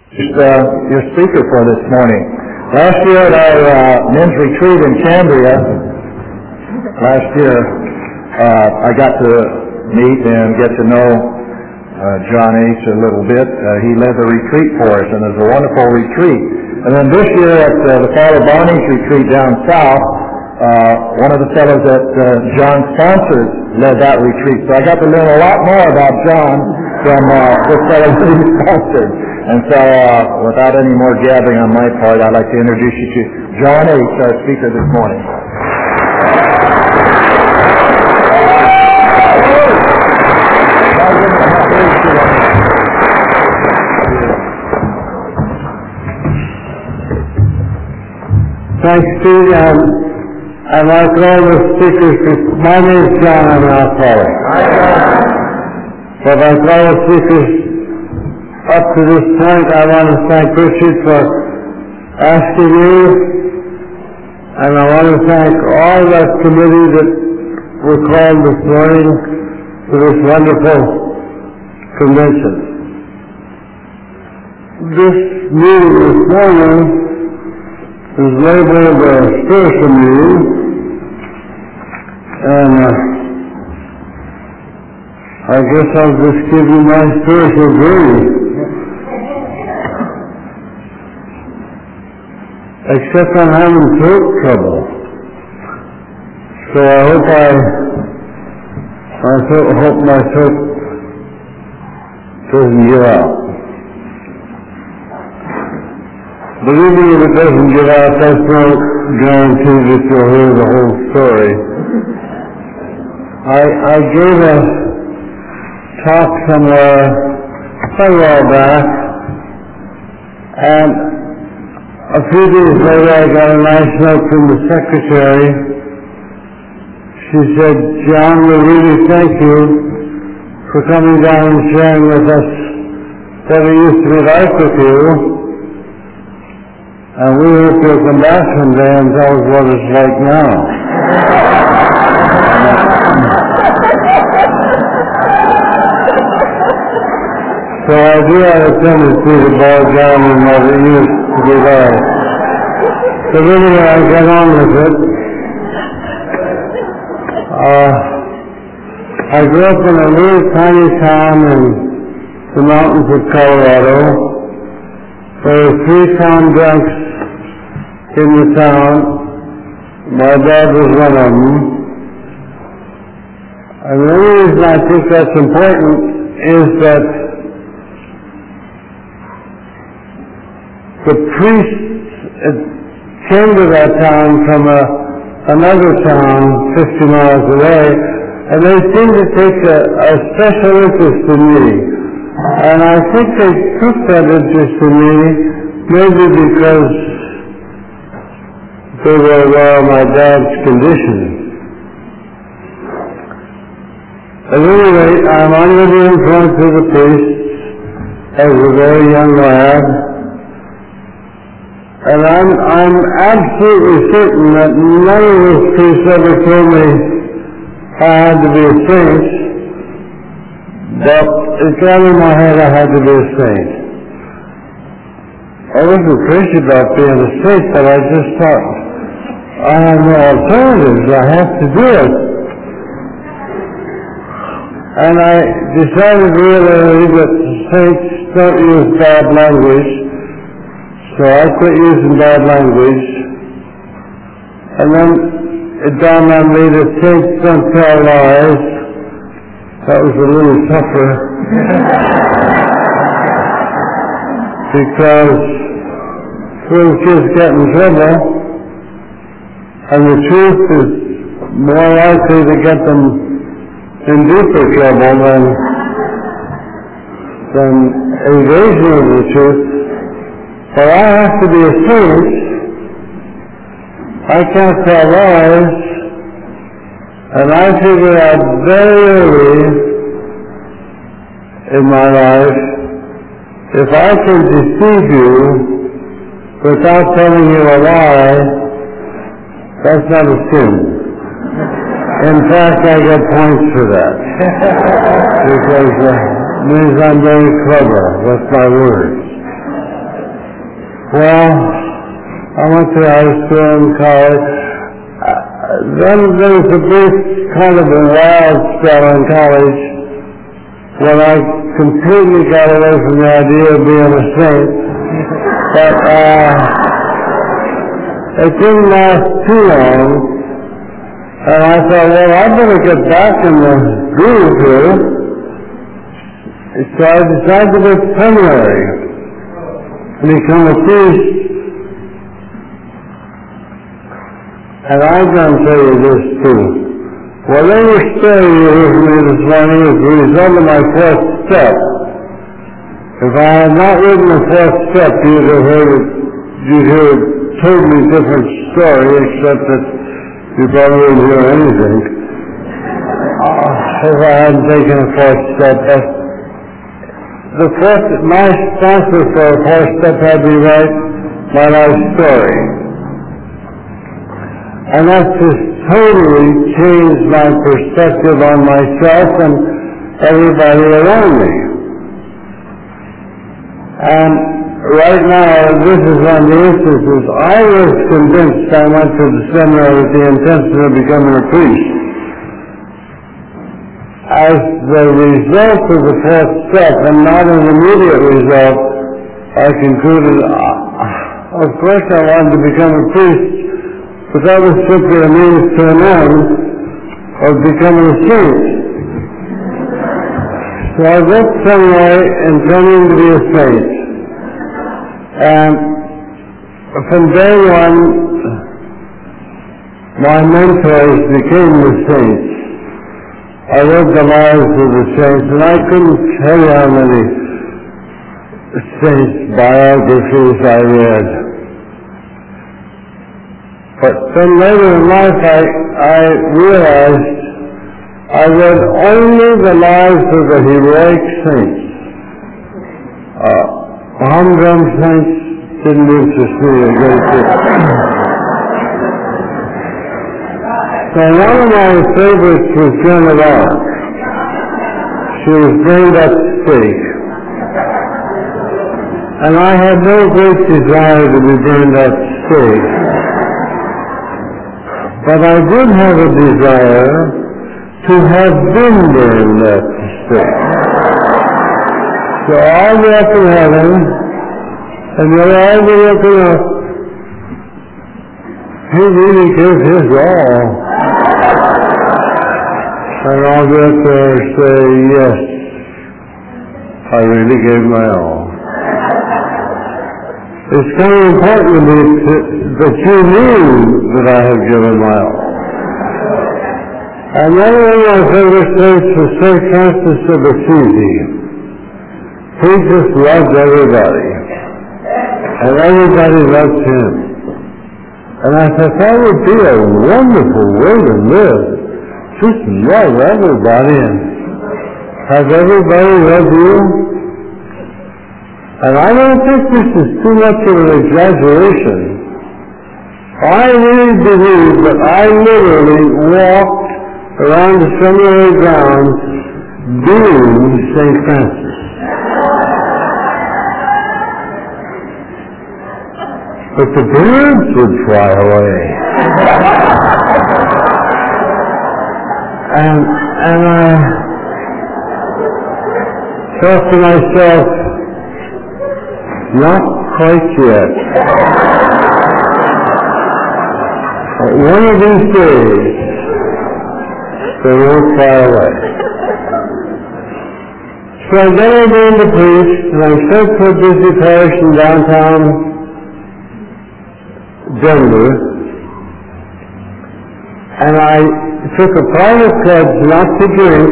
Your speaker for this morning. Last year at our men's retreat in Cambria, I got to meet and get to know John H. a little bit. He led the retreat for us, and it was a wonderful retreat. And then this year at the Father Barney's retreat down south, one of the fellows that John sponsored led that retreat. So I got to learn a lot more about John from this fellow that he sponsored. And so without any more gathering on my part, I'd like to introduce you to John H., our speaker this morning. Thanks, Steve. I'd like all the speakers to... My name is John, I'm an alcoholic. But like all the speakers up to this point, I want to thank Richard for asking you, and I want to thank all that committee that were called this morning to this wonderful convention. This meeting this morning is labeled a spiritual meeting, and I guess I'll just give you my spiritual journey. Except I'm having throat trouble. So I hope my throat doesn't give out. Believe me, if it doesn't give out, that's no guarantee that you'll hear the whole story. I gave a talk somewhere quite a while back, and a few days later I got a nice note from the secretary. She said, "John, we really thank you for coming down and sharing with us what it used to be like with you. And we hope you'll come back someday and tell us what it's like now." So I do have a tendency to boil down in what it used to be like. So anyway, I get on with it. I grew up in a little tiny town in the mountains of Colorado. There were 3 town drunks in the town. My dad was one of them. And the only reason I think that's important is that the priests came to that town from another town 50 miles away, and they seemed to take a special interest in me. And I think they took that interest in me maybe because they were aware of my dad's condition. At any rate, I'm under the influence of the priests as a very young lad, and I'm absolutely certain that none of those priests ever told me I had to be a saint, but it got in my head I had to be a saint. I wasn't crazy about being a saint, but I just thought, I have no alternatives, I have to do it. And I decided really that saints don't use bad language, so I quit using bad language. And then it dawned on me that saints don't tell lies. That was a little tougher. Because little kids get in trouble, and the truth is more likely to get them in deeper trouble than evasion of the truth. But I have to be a saint. I can't tell lies, and I figured out very early in my life, if I can deceive you without telling you a lie, that's not a sin. In fact, I get points for that. Because it means I'm very clever with my words. Well, I went to high school and college. Then there was a brief kind of a wild spell in college when I completely got away from the idea of being a saint. But it didn't last too long. And I thought, well, I better get back in the groove here. So I decided to go to seminary and become a priest. And I'm going to tell you this too. Whatever story you hear from me this morning is the result of my fourth step. If I had not written the fourth step, you'd hear a totally different story, except that you probably wouldn't hear anything. If I hadn't taken a fourth step. My sponsor for a fourth step had me write my life story. And that just totally changed my perspective on myself and everybody around me. And right now, this is one of the instances. I was convinced I went to the seminary with the intention of becoming a priest. As the result of the fourth step, and not an immediate result, I concluded, of course I wanted to become a priest, but that was simply a means to an end of becoming a saint. So I went seminary intending to be a saint. And from day one, my mentors became the saints. I read the lives of the saints, and I couldn't tell you how many saints' biographies I read. But then later in life, I realized I read only the lives of the heroic saints. Humdrum saints didn't interest me a great deal. So one of my favorites was Joan of Arc. She was burned at the stake. And I had no great desire to be burned at the stake. But I did have a desire to have been burned at the stake. So I'll be up in heaven, and they'll all be looking up. He really gave his all. And I'll get there and say, yes, I really gave my all. It's kind of important to me that you knew that I have given my all. And one of my favorite saints was St. Francis of Assisi. He just loved everybody. And everybody loved him. And I thought that would be a wonderful way to live. Just love everybody and have everybody love you. And I don't think this is too much of an exaggeration. I really believe that I literally walked around the seminary grounds being St. Francis. But the birds would fly away. And I thought to myself, not quite yet. But one of these days, they won't fly away. So then I began to preach, and I sent to a busy parish in downtown Denver, and I took a private pledge not to drink.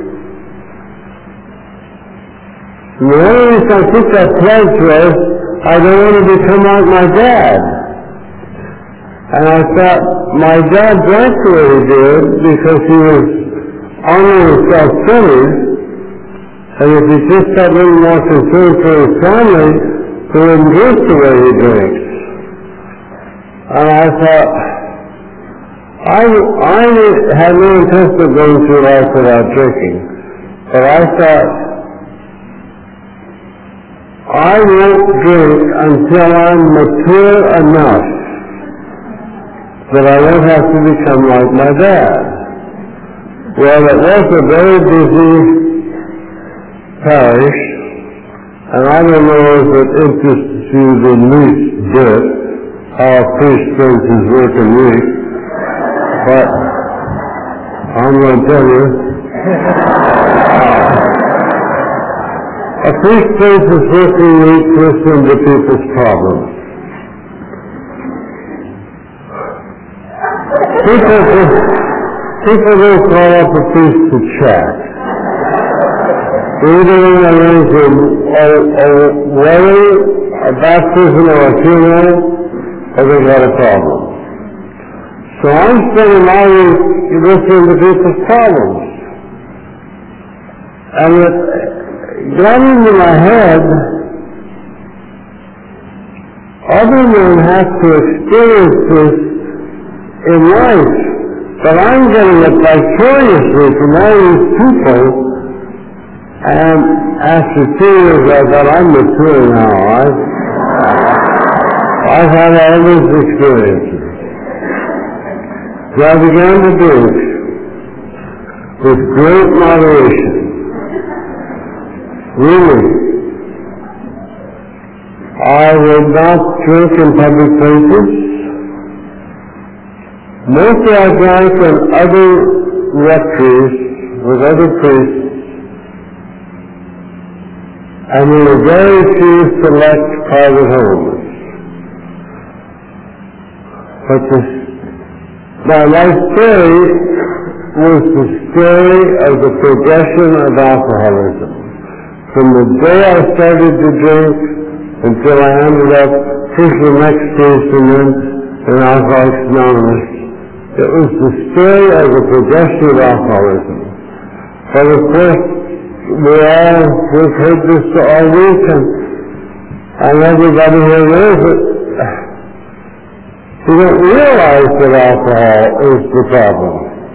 And the only reason I took that pledge was I don't want to become like my dad. And I thought my dad drank the way he did because he was honoring self-centered, and if he just got a little more concerned for his family, he wouldn't drink the way he drinks. And I thought, I had no intention of going through life without drinking, but I thought, I won't drink until I'm mature enough that I won't have to become like my dad. Well, it was a very busy parish, and I don't know if it interests you the least bit how a priest spends his working week, but I'm going to tell you. A priest spends his working week listening to people's problems. People don't call up a priest to chat. Either in a wedding, a baptism, or a funeral, or they got a problem. So I'm spending my week listening to people's problems. And it got into my head, other men have to experience this in life, but I'm getting it vicariously from all these people, and after 2 years I thought, I'm mature now. I've had all these experiences. So I began to drink with great moderation. Really. I would not drink in public places. Mostly I drank in other rectories with other priests, and there were very few select private homes. But my life story was the story of the progression of alcoholism. From the day I started to drink until I ended up first the next priest and then in Alcoholics Anonymous, it was the story of the progression of alcoholism. But of course, we've heard this all week, and everybody here knows it. We don't realize that alcohol is the problem.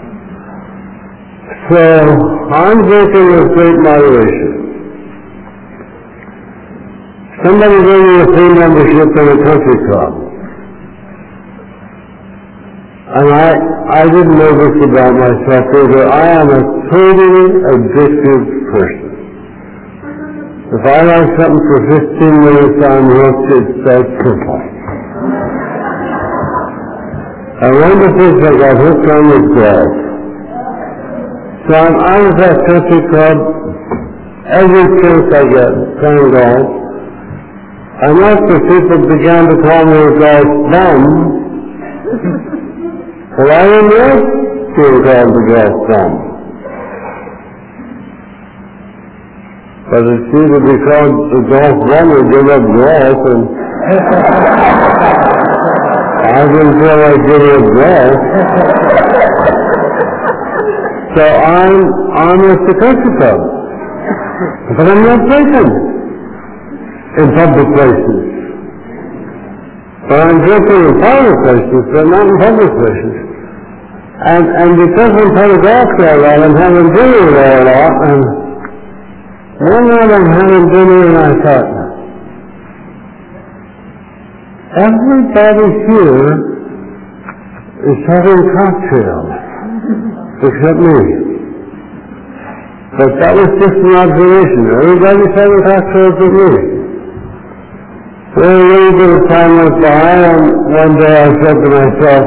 So, I'm drinking with great moderation. Somebody gave me a free membership in a country club. And I didn't know this about myself either. I am a totally addictive person. If I like something for 15 minutes, I'm hooked. That's perfect. And one of the things I got hooked on was golf. So I'm out of that country club every chance I get playing golf. And after people began to call me a golf bum, well, I didn't like being called the golf bum. But it seemed to be called the golf bum and give up golf, and I didn't feel like giving up golf. So I'm at the country club. But I'm not drinking in public places. But I'm drinking in private places, but not in public places. And because I'm part of golf there a lot, I'm having dinner there a lot, and one night I'm having dinner and I thought, everybody here is having cocktails, except me. But that was just an observation. Everybody's having cocktails with me. Well, a little bit of time went by, and one day I said to myself,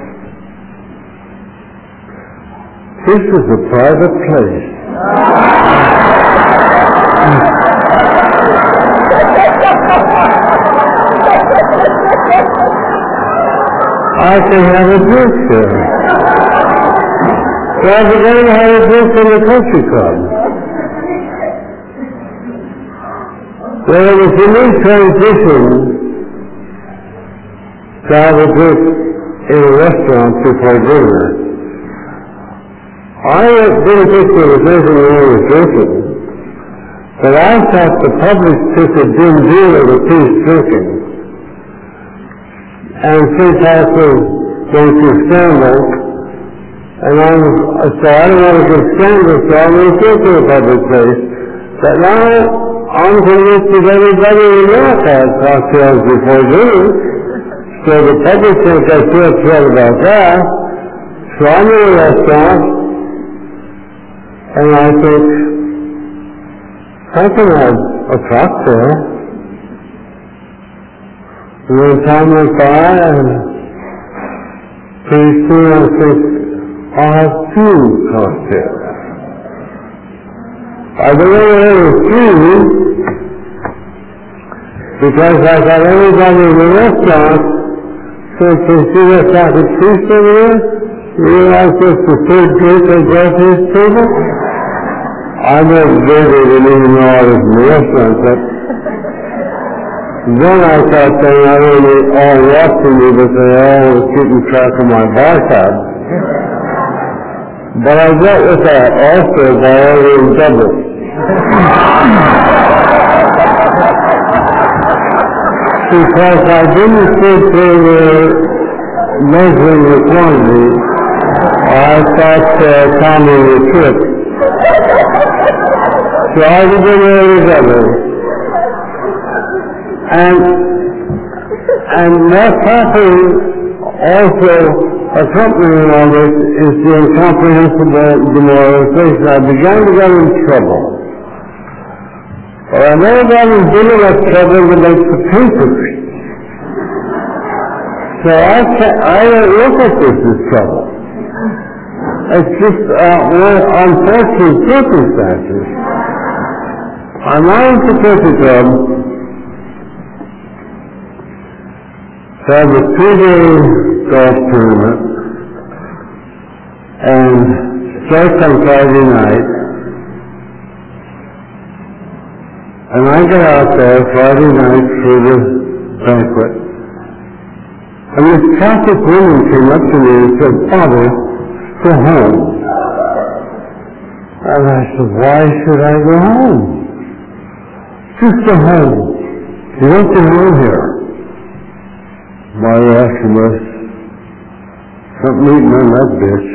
this is a private place. I can have a drink there. So I began to have a drink in the country club. Well, it was a new transition to have a drink in a restaurant before dinner. I didn't think there was anything wrong with drinking, but I thought the public took a dim view of the priest drinking. And since I was going through scandal, and so I don't want to give scandal, so I'm going to drink in a public place. But now I'm convinced that everybody in America has cocktails before dinner. So the public think I feel upset about that. So I'm in a restaurant, and I think, I can have a cocktail. And then time went by, and pretty soon I think, I'll have 2 cocktails. I don't know whether it was 3, because I got everybody in the restaurant, so to see that chocolate feast over there, realize it's the 3rd drink I brought to his table. I never did it, didn't even know I was in the restaurant, but then I thought they not only all watching me, but they all were keeping track of my bar tab. But I dealt with that also by ordering double. Because I didn't think they were measuring the quantity, I thought Tommy was trick. So I began to order double. And what's happening also, accompanying all this, is the incomprehensible demoralization. I began to get in trouble. But I never got in big enough trouble to make the papers. So I don't look at this as trouble. It's just unfortunate circumstances. I'm out at the Cricket Club to have a 2-day golf tournament, and starts on Friday night, and I get out there Friday night for the banquet, and this Catholic woman came up to me and said, "Father, go home." And I said, "Why should I go home?" "Just go home. You don't belong here." My reaction was, "Something eating on that bitch."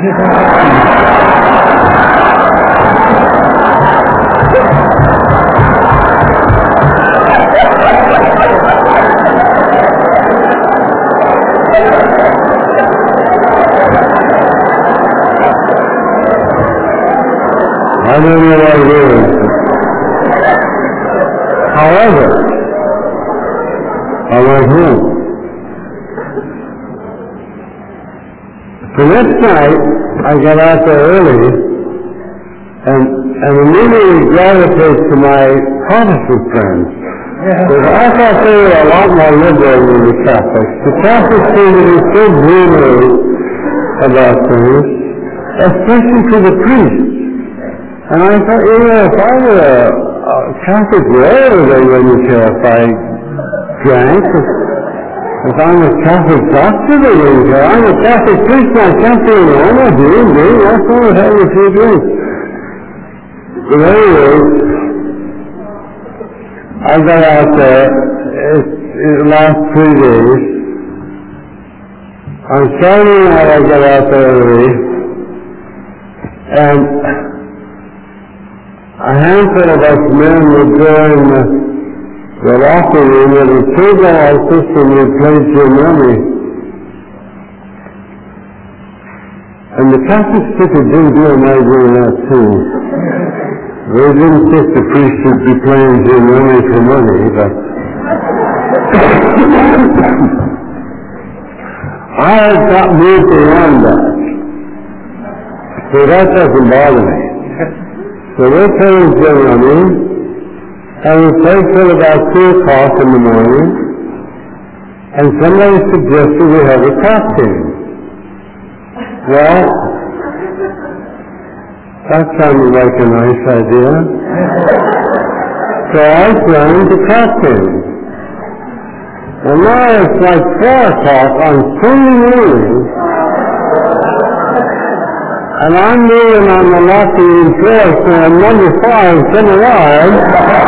I don't know what it is. However, I went home. The next night, I got out there early and immediately gravitated to my Protestant friends. Because I thought they were a lot more liberal than the Catholics. The Catholics seem to be so brutal about things, especially to the priests. And I thought, if I were a Catholic lawyer, they wouldn't care if I drank. If I'm a Catholic doctor, they wouldn't care. I'm a Catholic priest, I can't do it. I'm not doing it. What's wrong with having a few drinks? But anyway, I got out there. It last 3 days. On Saturday night, I got out there early, and a handful of us men would go in the locker room and the two-guy system would play Jim Rummy. And the Catholics took a big deal of my doing that too. They didn't think the priest would be playing Jim Rummy for money, but I had got moved beyond that. So that doesn't bother me. So we're playing Jim Rummy, and we played till about 2 o'clock in the morning, and somebody suggested we have a cocktail. Well, that sounded like a nice idea. So I joined the cocktail. And now it's like 4 o'clock on Sunday morning, and I'm moving on the locker room floor saying, "Number 5, come alive."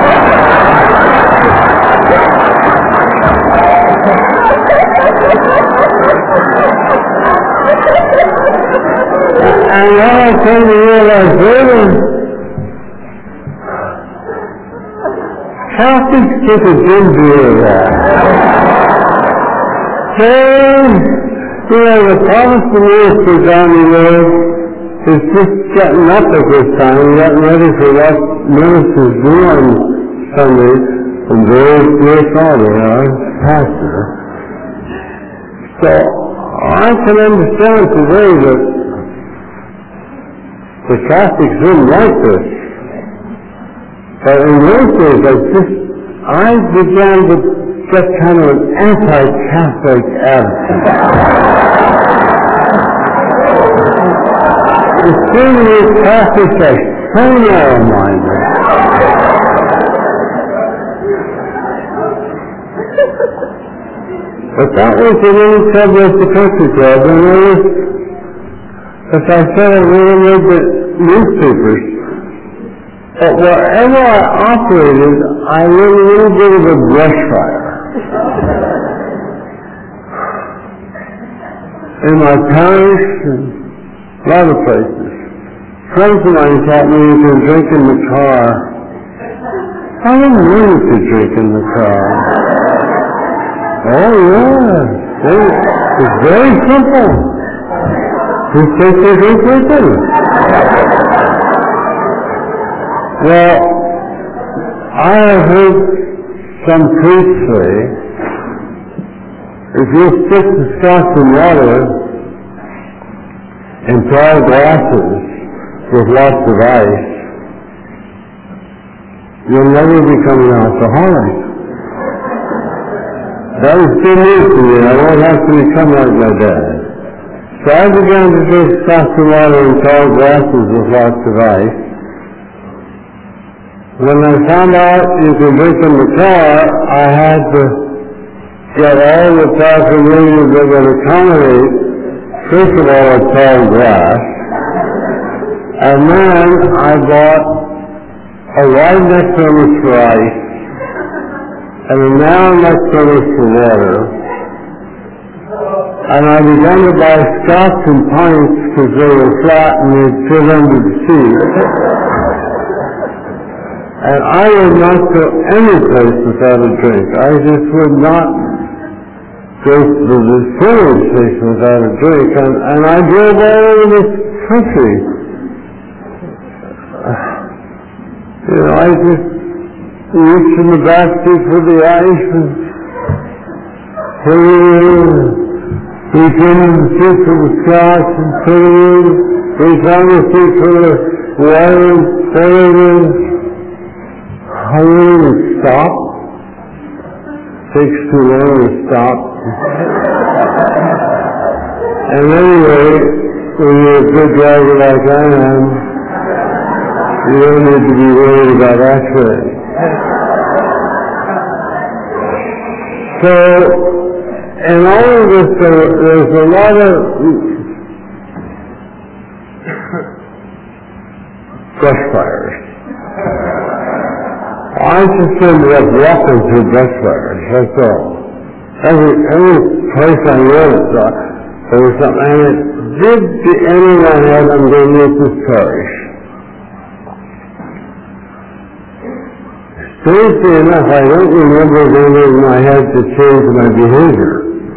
And then I came to realize later, Catholics took a good view of that. So, the Protestant minister down the road is just getting up at this time, getting ready for what ministers do on Sunday, and there's dear Father, our pastor. So, I can understand today that the Catholics didn't like this. But in those days, I began to get kind of an anti-Catholic attitude. It seemed to me Catholics are so narrow-minded. But that was the little trouble with the country club, and there was, as I said, I really read the newspapers. But wherever I operated, I lit a little bit of a brush fire. In my parish and a lot of places. Friends of mine taught me you can drink in the car. I didn't know you could drink in the car. Oh yeah. It's very simple. Just take your drink with you. Well, I have heard some priests say, if you stick the scotch and water in tall glasses with lots of ice, you'll never become an alcoholic. That was too new to me. I won't have to become like my dad. So I began to drink scotch and water in tall glasses with lots of ice. When I found out you could drink in the car, I had to get all the paraphernalia that would accommodate, first of all, a tall glass, and then I bought a wide neck thermos for ice, and a narrow neck thermos for water, and I began to buy scotch and pints because they were flat and they'd fit under the seat. And I would not go any place without a drink. I just would not go to the filling station without a drink. And I drove all over this country. I just reached in the back seat for the ice and reached in the seat for the scotch and put it in. Reached on the seat for the water and put it in. I really stop. Takes too long to stop. And anyway, when you're a good driver like I am, you don't need to be worried about accidents. So, in all of this, there's a lot of brush fires. I just ended up walking through brush fires, that's all. Every place I went, there was something, and it did the end of my head, I'm going to this parish. Strangely enough, I don't remember going in my head to change my behavior.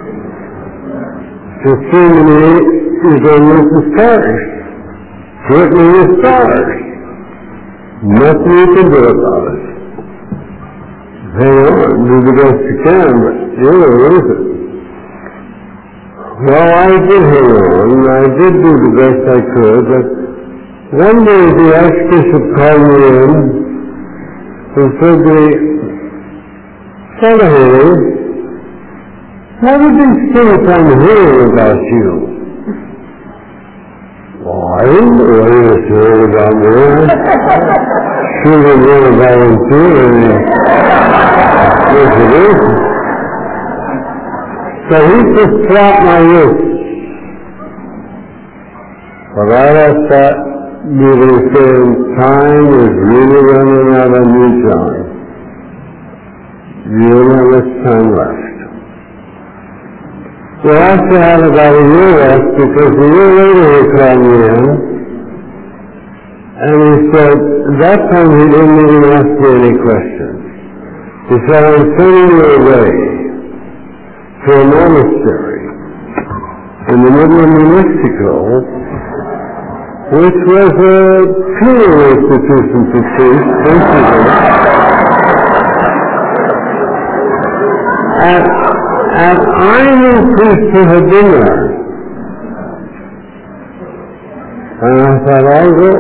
It seemed to me, you're going to this parish. Put me in the stars. Nothing you can do about it. Hang on, do the best you can, but you're going to lose it. Well, I did hang on, I did do the best I could, but one day the Archbishop called me in and said to me, Father Haley, why did they think I'm hearing about you? Well, I didn't know what he was hearing about me. Sure didn't want to volunteer any information. So he just slapped my wrist. But I left that meeting saying, time is really running out on you, John. You don't have much time left. Well, I still had about a year left because a year later he called me in and he said, that time he didn't even ask me any questions. He said, I'm sending you away to a monastery in the middle of New Mexico, which was a penal institution for priests, basically. And I knew priests who had been there. And I thought, I'll go.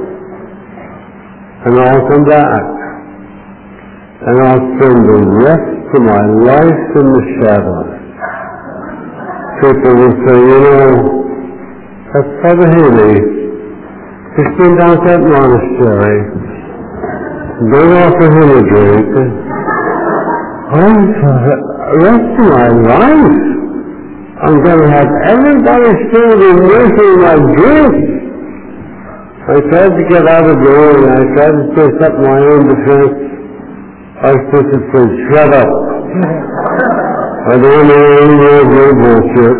And I'll come back. And I'll spend the rest of my life in the shadows. People will say, you know, that's Father Haley. He's been down at that monastery. Don't offer him a drink. Oh, for the rest of my life, I'm going to have everybody still be nursing my drink. I tried to get out of the door and I tried to say something my own defense. I was supposed to say, shut up. I don't want to hear any more of your bullshit.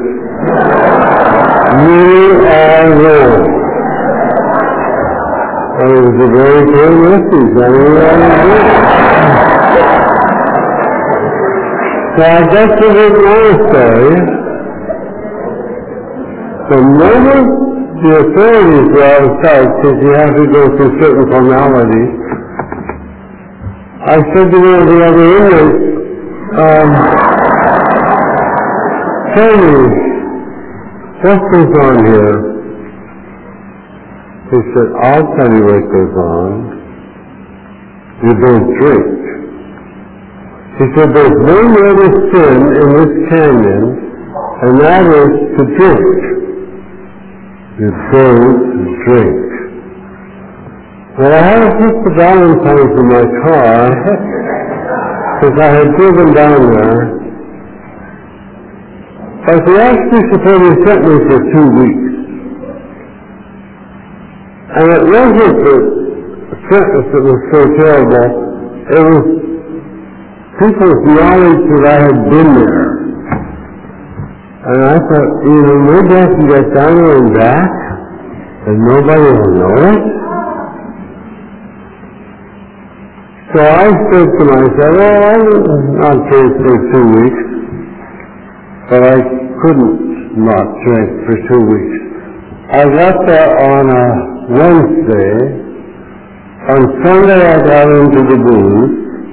You are wrong. And it was a very clear message. I knew what I was doing. So I got to the monastery. The moment the authorities were outside, because you have to go through certain formalities, I said to one of the other inmates, tell me, what goes on here? He said, I'll tell you what goes on. You don't drink. He said, there's one other sin in this canyon, and that is to drink. You don't drink. Well, I had to put the Valentines in my car, because I had driven down there. But the archbishop sent me for 2 weeks. And it wasn't the sentence that was so terrible, it was people's knowledge that I had been there. And I thought, you know, maybe I can get down there and back, and nobody will know it. So I said to myself, well, I'll not drink for 2 weeks. But I couldn't not drink for 2 weeks. I got there on a Wednesday. On Sunday I got into the booze.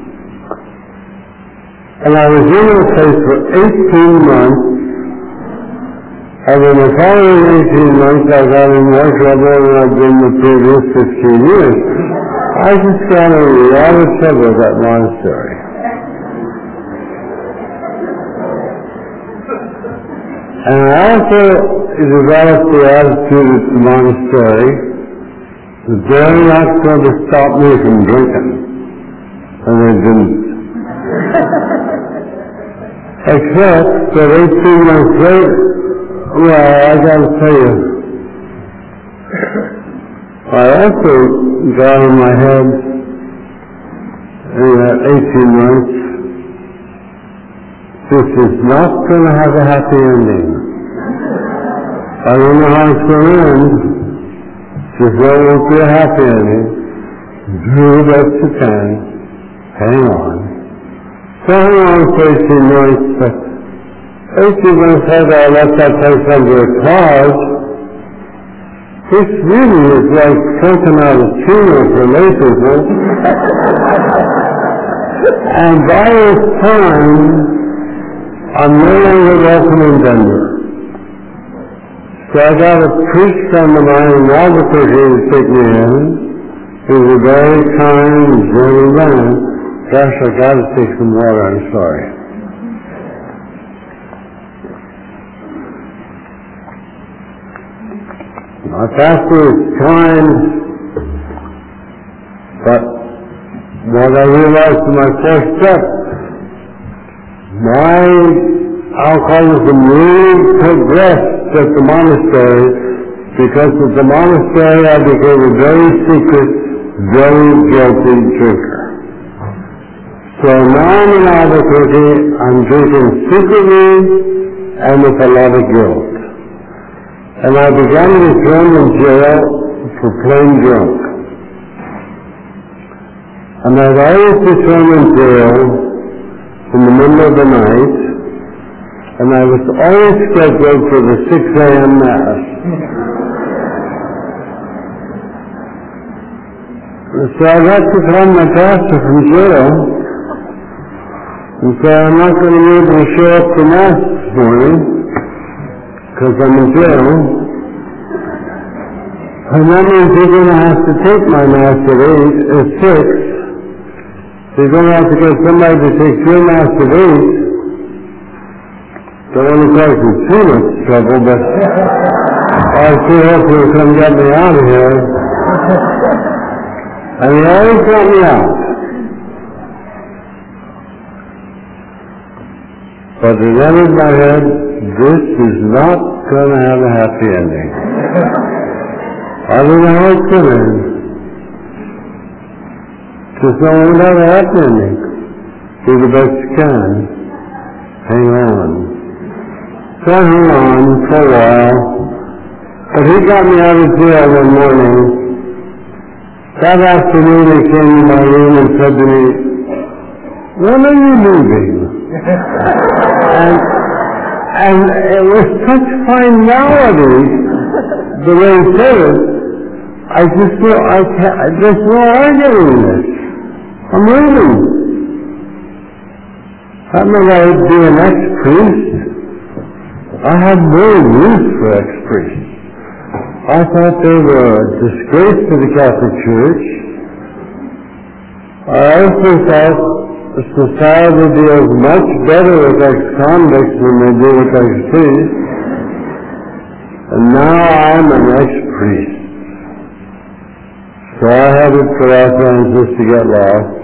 And I was in a place for 18 months. And in the following 18 months I got in more trouble than I'd been the previous 15 years. I just got in a lot of trouble at that monastery. And I also developed the attitude at the monastery that they're not going to stop me from drinking. And they didn't. Except that 18 months later, well, I got to tell you, I also got in my head in that 18 months, this is not going to have a happy ending. I don't know how it's going to end. Just there won't be a happy ending. Do the best you can. Hang on. So hang on for 18 months. 18 months later, I left that place under a cloud. This really is like something out of Chino for lay people. And by this time, I'm no longer welcome in Denver. So I got a priest friend of mine in Albuquerque to take me in. He was a very kind, gentle man. Gosh, I got to take some water, I'm sorry. My pastor is kind, but what I realized in my first step, my alcoholism really progressed at the monastery, because at the monastery I became a very secret, very guilty drinker. So now I'm in Albuquerque, I'm drinking secretly and with a lot of guilt. And I began to be thrown in jail for plain drunk. And as I was thrown in jail, in the middle of the night, and I was always scheduled for the 6 a.m. Mass. So I got to call my pastor from jail and say, I'm not going to be able to show up to Mass this morning because I'm in jail. And that means you're going to have to take my Mass at 6. You're going to have to get somebody to take your Mass at 8. Don't want to cause you too much trouble, but I sure hope you'll come get me out of here. And he always got me out. But it entered my head, this is not going to have a happy ending. I don't know how it's going to end. Just don't want to have a happy ending. Do the best you can. Hang on. So I hung on for a while. But he got me out of jail one morning. That afternoon he came to my room and said to me, when are you leaving? and it was such finality, the way he said it. I just feel, there's no arguing this. I'm leaving. That meant I would be an ex-priest. I had no use for ex-priests. I thought they were a disgrace to the Catholic Church. I also thought the society deals much better with ex-convicts than they do with ex-priests. And now I'm an ex-priest. So I headed for Los Angeles to get lost.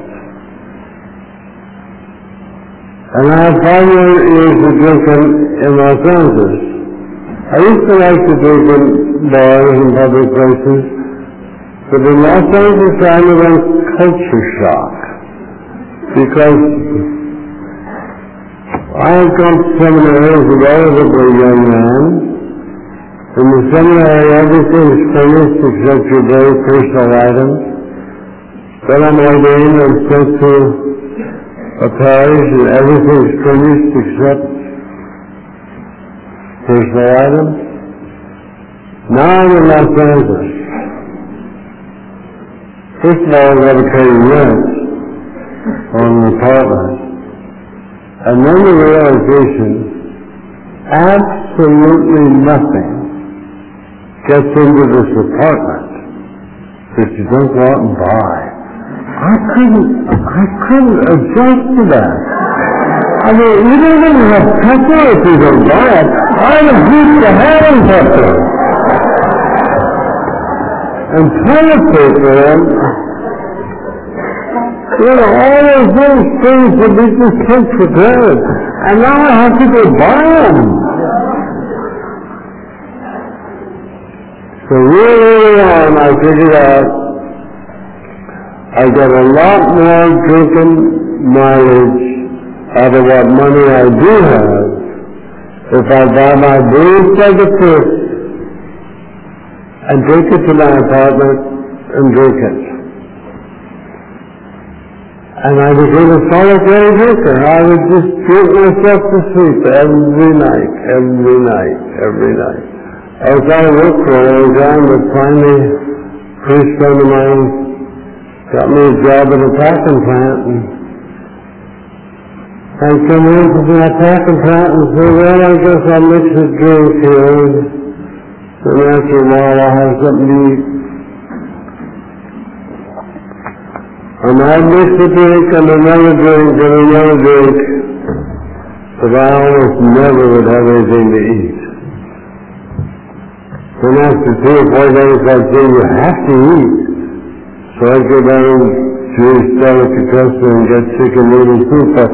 And I had 5 more years of drinking in Los Angeles. I used to like to drink in bars and public places, but in Los Angeles I underwent culture shock. Because I had gone to seminary as a relatively young man. In the seminary everything is finished except your very personal items. Then I'm ordained and sent to a parish and everything is finished except personal items. Now I'm in Los Angeles. First of all, I've got to pay rent on an apartment. And then the realization, absolutely nothing gets into this apartment that you don't go out and buy. I couldn't adjust to that. I mean, you don't even have pepper if you don't buy it. I'm used to having pepper. And toilet paper, all those little things that we just take for granted. And now I have to go buy them. So really early on, I figured out I get a lot more drinking mileage out of what money I do have if I buy my booze by the fifth and take it to my apartment and drink it. And I became a solitary drinker. I would just drink myself to sleep every night. I was out of work for a long time, but finally a priest friend of mine got me a job at a packing plant, and I come in to that packing plant and say, well, I guess I'll mix a drink here, and then after a while I'll have something to eat. And I'd mix a drink and another drink and another drink, but I almost never would have anything to eat. Then after 3 or 4 days I'd say, you have to eat. So I'd go down to his delicatessen and get chicken noodle soup. But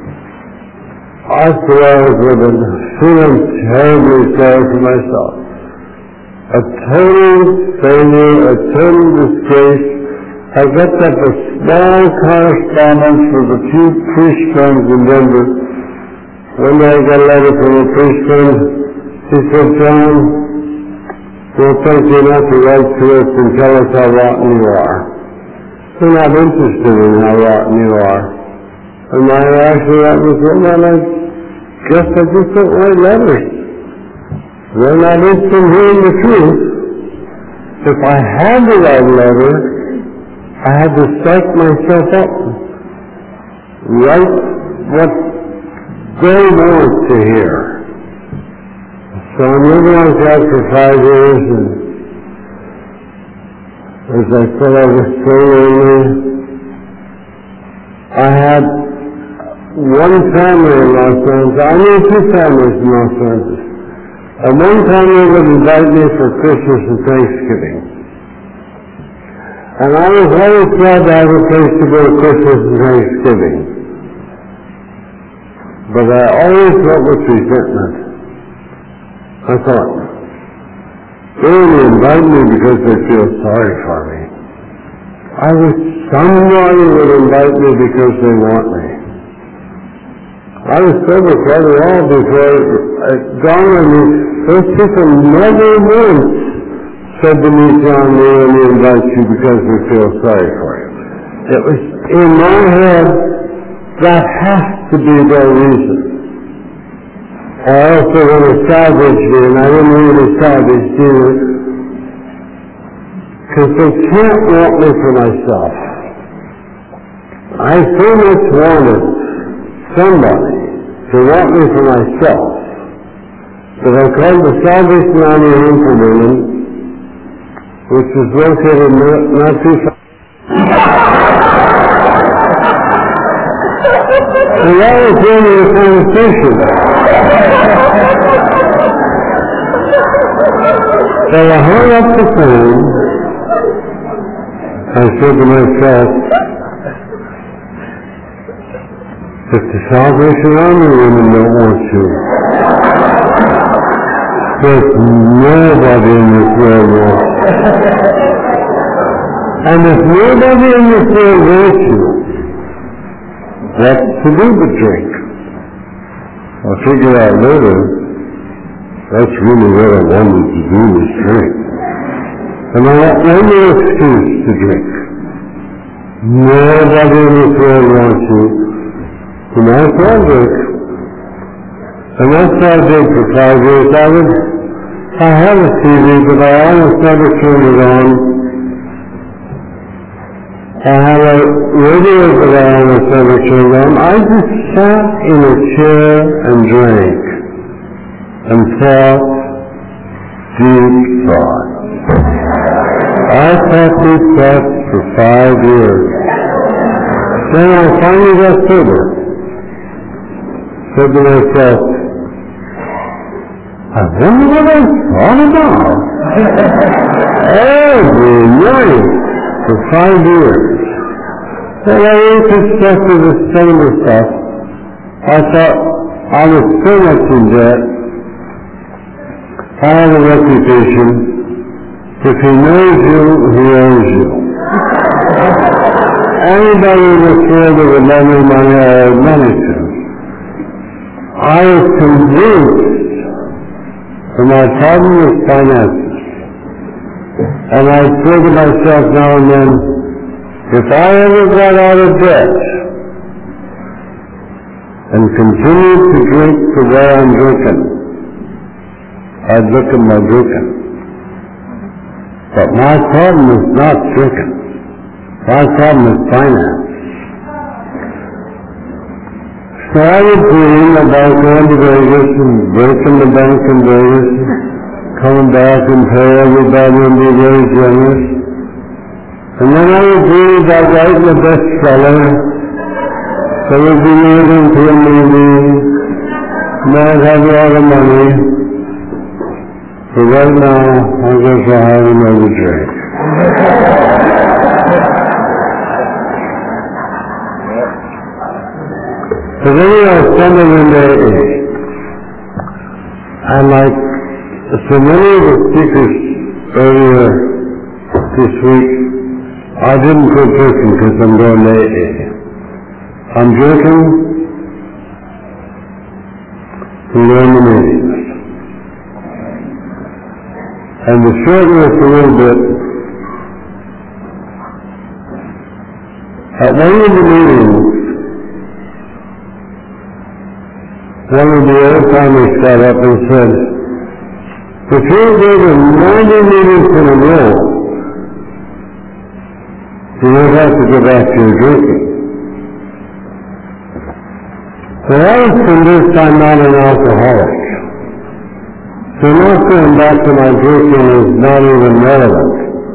after I was living, feeling terribly sorry for myself. A total failure, a total disgrace. I got up a small correspondence with a few priest friends in Denver. One day I got a letter from a priest friend. He said, John, we'll thank you not to write to us and tell us how rotten you are. We're not interested in how rotten you are. And my reaction to that was, well, I guess I just don't write letters. They're not interested in hearing the truth. If I had to write a letter, I had to psych myself up. Write what they want to hear. So I'm living like that for 5 years, and as I said, I was so lonely. I had one family in Los Angeles. I knew 2 families in Los Angeles. And one family would invite me for Christmas and Thanksgiving. And I was always glad to have a place to go to Christmas and Thanksgiving. But I always felt with resentment. I thought, they only invite me because they feel sorry for me. I wish somebody would invite me because they want me. I was sober quite a while before it dawned on me, those people never once said to me, John, we only invite you because we feel sorry for you. It was in my head, that has to be their reason. I also want to salvage me, and I didn't really salvage either, because they can't want me for myself. I so much wanted somebody to want me for myself that I called the Salvation Army Home for Women, which was located not too far. And that was really a conversation. So I hung up the phone. I said to myself, if the Salvation Army women don't want you, there's nobody in this world wants you. And if nobody in this world wants you, what's to do but drink? I figured out later, that's really what I wanted to do was drink. And I got no more excuse to drink. Nobody in this world wants you. And I saw drink. And that's what I did for 5 years. I had a TV, but I almost never turned it on. I had a radio, but I almost never turned on. I just sat in a chair and drank and thought deep thought. I thought deep thoughts for 5 years. Then I finally got sober. Said to myself, I wonder what I thought about. Every night for 5 years. And I reconstructed the same stuff. I thought I was so much in debt. I have a reputation. If he knows you, he owes you. Anybody in this world that would lend me money, I owe money to. I was convinced that my problem was finances. And I say to myself now and then, if I ever got out of debt and continued to drink the way I'm drinking, I'd look at my drinking. But my problem is not drinking. My problem is finance. So I would dream about going to Vegas and breaking the bank in Vegas, coming back and pay everybody and be very generous. And then I would dream about writing a bestseller. So I would be moving to a movie, and I'd have a lot of money. But right now, I guess I'll have another drink. So then I stumbled into AA. And like so many of the speakers earlier this week, I didn't quit drinking because I'm going to AA. I'm drinking to learn the meanings. And to shorten this a little bit, at one of the meetings, one of the old-timers got up and said, if you go to 90 meetings in a row, you won't have to go back to your drinking. So I was convinced I'm not an alcoholic. So not going back to my drinking is not even relevant.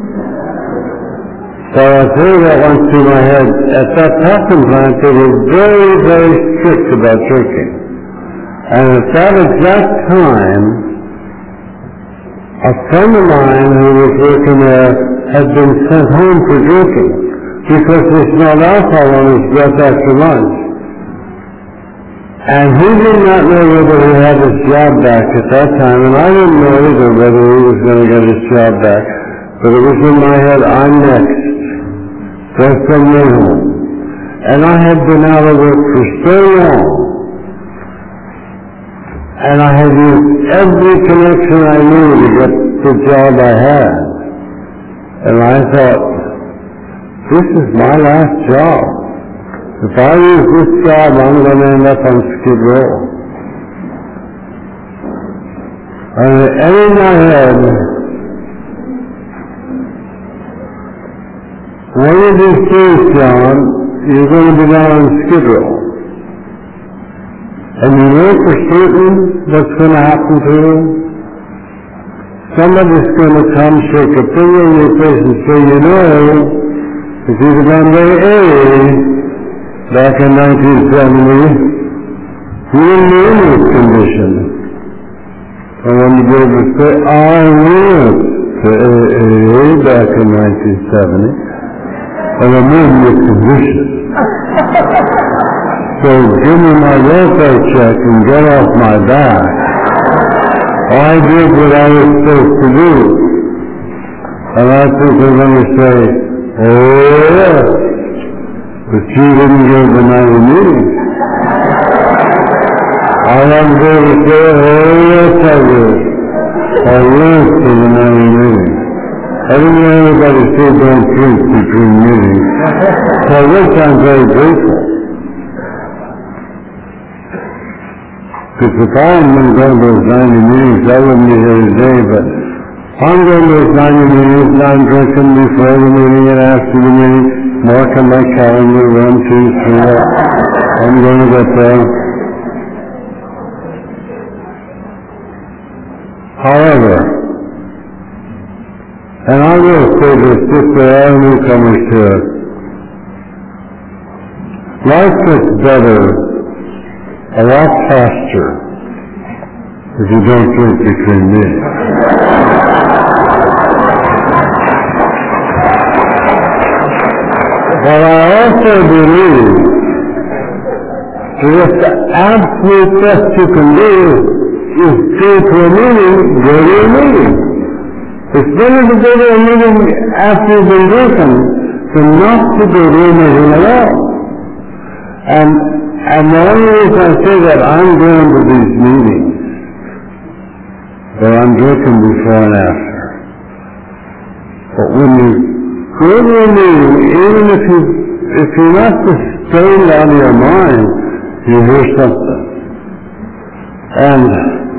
So I tell you that went through my head. At that packing plant, they were very, very strict about drinking. And at that exact time, a friend of mine who was working there had been sent home for drinking because they smelled alcohol on his breath after lunch. And he did not know whether he had his job back at that time, and I didn't know either whether he was going to get his job back. But it was in my head, I'm next. Just from me home. And I had been out of work for so long. And I had used every connection I knew to get the job I had. And I thought, this is my last job. If I use this job, I'm going to end up on Skid Row. And in my head, one of these days, John, you're going to be down on Skid Row. And you know for certain what's going to happen to you? Somebody's going to come, shake a finger in your face and say, you know, if you'd have gone very early back in 1970, you didn't know this condition. And when you be able to say, I went to AA back in 1970, and I'm in this condition. So give me my welfare check and get off my back. I did what I was supposed to do. And I think they're going to say, oh yes, but you didn't go to the 90 meetings. I am going to say, oh yes I did. I went to the 90 meetings. I didn't know anybody say don't drink between meetings. For which I'm very grateful. Because if I hadn't been going to those 90 meetings, I wouldn't be here today, but I'm going to those 90 meetings and I'm drinking before the meeting and after the meeting, marking my calendar, 1, 2, 3, I'm going to get there. However, and I will say this if there are newcomers to it, life gets better a lot faster if you don't drink between meetings. But I also believe that the absolute best you can do is go to a meeting, go to a meeting. It's better to go to a meeting after you've been drinking than not to go to a meeting at all. And the only reason I say that, I'm going to these meetings, but I'm drinking before and after. But when you go to a meeting, even if you're not just stoned out of your mind, you hear something. And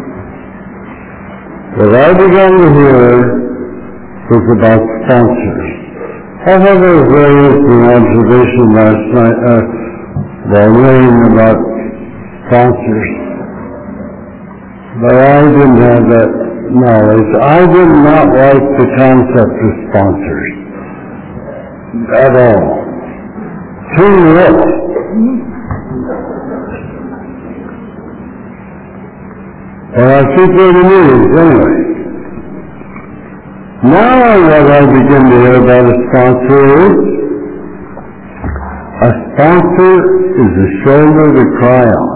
what I began to hear was about sponsors. I had a very interesting observation last night, while reading about sponsors. But I didn't have that knowledge. I did not like the concept of sponsors at all. Too rich. Well, I keep going to meetings anyway. Now what I begin to hear about a sponsor is a shoulder to cry on.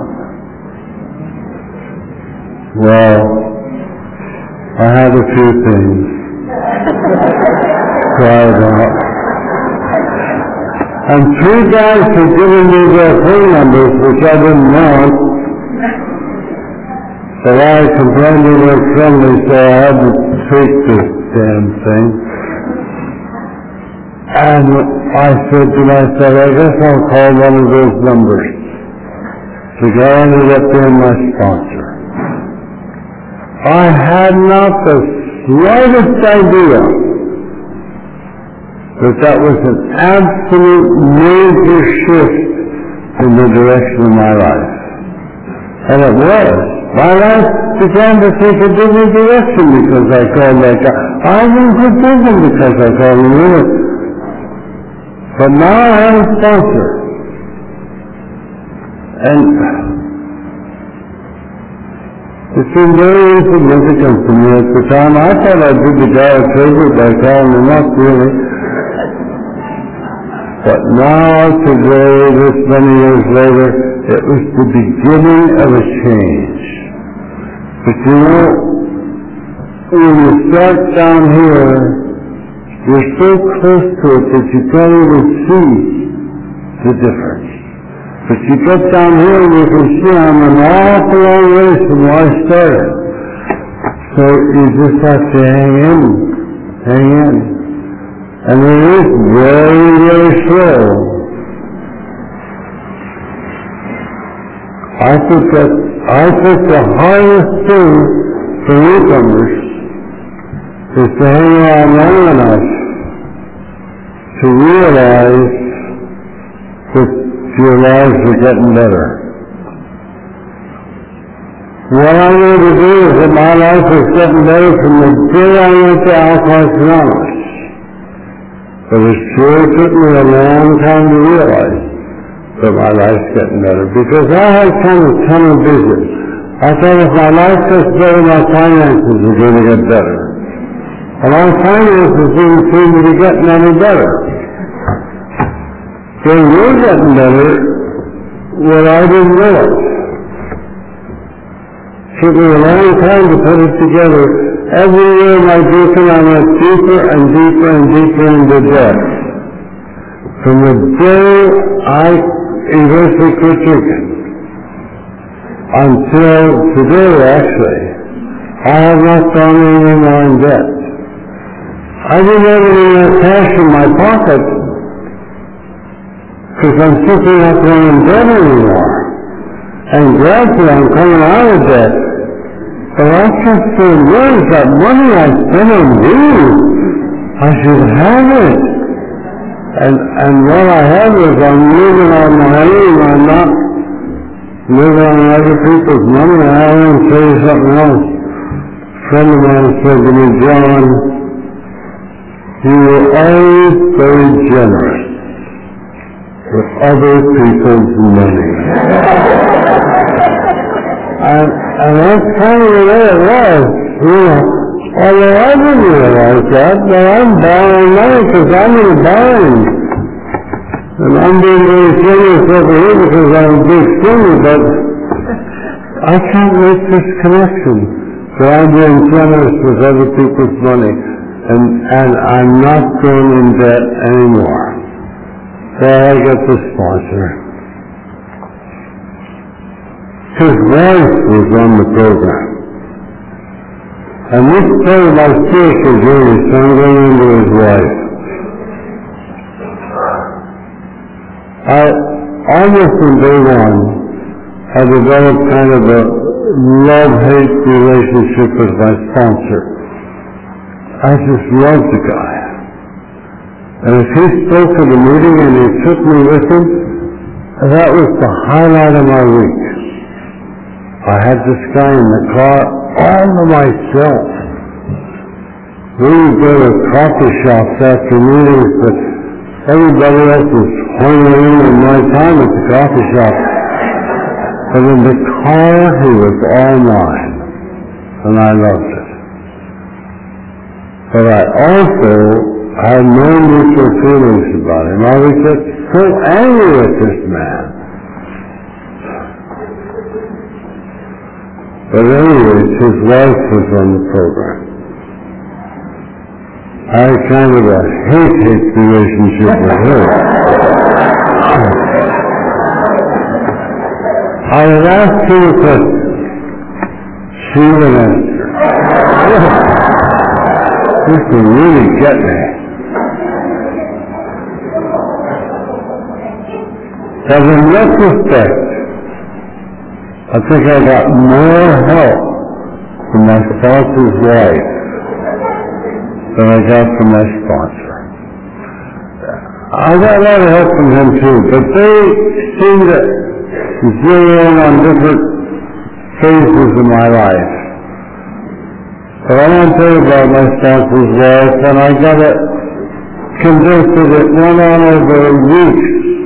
Well, I had a few things cried out. And 3 guys had given me their phone numbers, which I didn't want. But I complained to their friendly, so I had to take this damn thing. And I said to myself, I guess I'll call one of those numbers. The guy ended up being my sponsor. I had not the slightest idea that was an absolute major shift in the direction of my life. And it was. My life began to take a different direction because I called that guy. I didn't forgive him because I called him. But now I have a sponsor. And it's been very insignificant to me at the time. I thought I did the guy a favor by calling him up, really. But now, today, this many years later, it was the beginning of a change. But you know, when you start down here, you're so close to it that you can't even see the difference. But you get down here and you can see I'm an awful long ways from where I started. So you just have to hang in. And it is very, very slow. I think the hardest thing for newcomers is to hang around long enough to realize that your lives are getting better. What I know to do is that my life is getting better from the day I went to Alcoholics Anonymous. But it sure took me a long time to realize that my life's getting better, because I had kind of tunnel vision. I thought if my life gets better, my finances are going to get better. And my finances didn't seem to be getting any better. They were getting better when I didn't know it. It took me a long time to put it together. Every year my drinking, I went deeper and deeper and deeper into debt. From the day I eventually quit drinking until today, actually, I have not gone any more in debt. I didn't have any more cash in my pocket because I'm simply not going in debt anymore. And gradually I'm coming out of debt. But I kept saying, where's that money I spent on you? I should have it. And what I have is I'm living on my own. I'm not living on other people's money. And I want to tell you something else. A friend of mine said to me, John, you were always very generous with other people's money. And that's kind of the way it was, you know. Although I didn't realize that, but I'm borrowing money because I'm in a bind. And I'm being very generous over here because I'm a big singer, but I can't make this connection. So I'm being generous with other people's money, and I'm not going in debt anymore. So I get the sponsor. His wife was on the program. And this part of my spiritual journey, so I'm going into his wife. I, almost from day one, I developed kind of a love-hate relationship with my sponsor. I just loved the guy. And if he spoke at a meeting and he took me with him, that was the highlight of my week. I had this guy in the car all to myself. We would go to coffee shops after meetings, but everybody else was hanging in my time at the coffee shop. But in the car, he was all mine, and I loved it. But I also had no mutual feelings about him. I was just so angry at this man. But anyways, his wife was on the program. I had kind of a hate relationship with her. I would ask her a question. She would answer. This will really get me. But in retrospect, I think I got more help from my sponsor's wife than I got from my sponsor. I got a lot of help from him too, but they seem to zero in on different phases of my life. But I want to tell you about my sponsor's wife, and I got it convinced that it went on over weeks.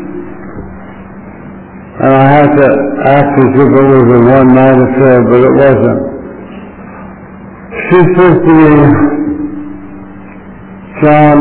And I had to act as if it was a one-night affair, but it wasn't. She says to me, John,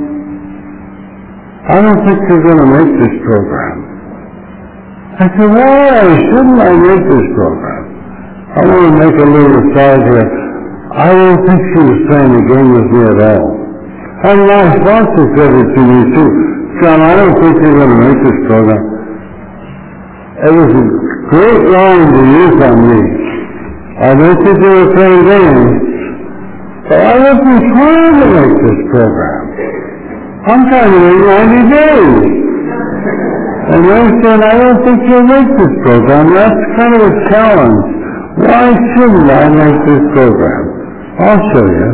I don't think you're going to make this program. I said, why shouldn't I make this program? I want to make a little aside here. I don't think she was playing the game with me at all. And my sponsor said it to me too. John, I don't think you're going to make this program. It was a great line to use on me. I don't think they were playing games, but I wasn't trying to make this program. I'm trying to make 90 days. And they said, I don't think you'll make this program. That's kind of a challenge. Why shouldn't I make this program? I'll show you.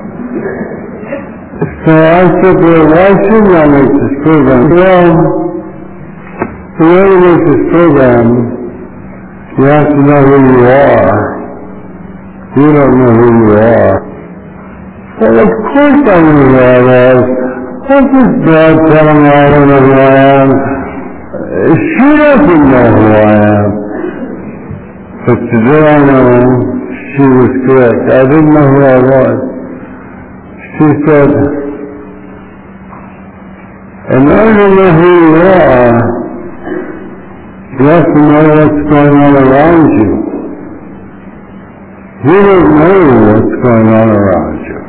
So I said, well, why shouldn't I make this program? Well, the way to make this program, you have to know who you are. You don't know who you are. Well, of course I knew who I was. What's this God telling me I don't know who I am? She doesn't know who I am. But today I know she was correct. I didn't know who I was. She said, in order to know who you are, you have to know what's going on around you. You don't know what's going on around you.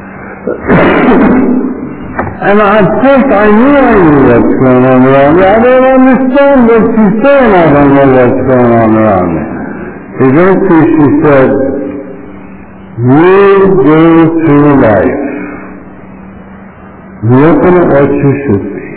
And at first I knew what's going on around me. I don't understand what she's saying. I don't know what's going on around me. Eventually she said, you go through life looking at what you should be.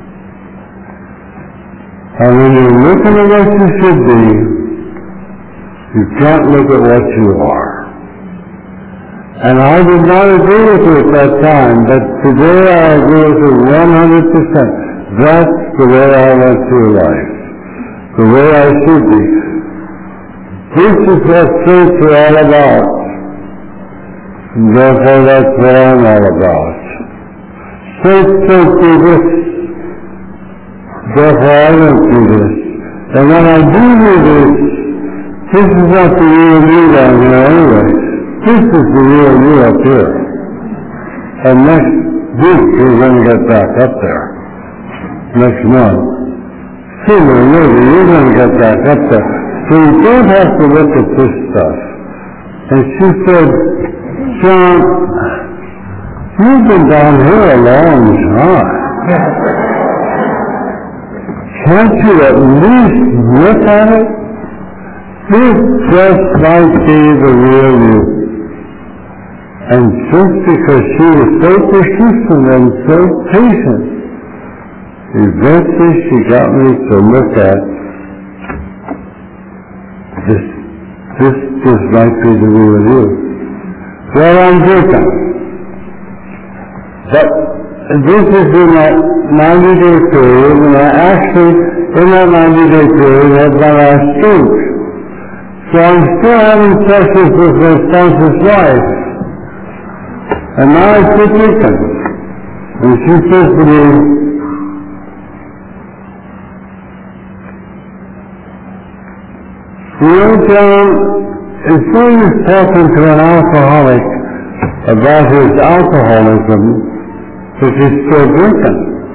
And when you're looking at what you should be, you can't look at what you are. And I did not agree with her at that time, but today I agree with her 100%. That's the way I went through life. The way I should be. This is what faith is all about. And therefore that's what I'm all about. Faith don't do this. Therefore I don't do this. And when I do this, this is not the real me down here anyway. This is the real you up here. And next week we're going to get back up there. Next month. Sooner or later you're going to get back up there. So you don't have to look at this stuff. And she said, John, you've been down here a long time. Can't you at least look at it? This just might be the real you. And just because she was so persistent and so patient, eventually she got me to look at this. This just might be the real you. Well, I'm drinking. But this is in that 90-day period, and I actually, in that 90-day period, had my last drink. So I'm still having sessions with my sponsor's wife. And now I quit drinking. And she says to me, you know, John, as soon as talking to an alcoholic about his alcoholism, that he's still drinking.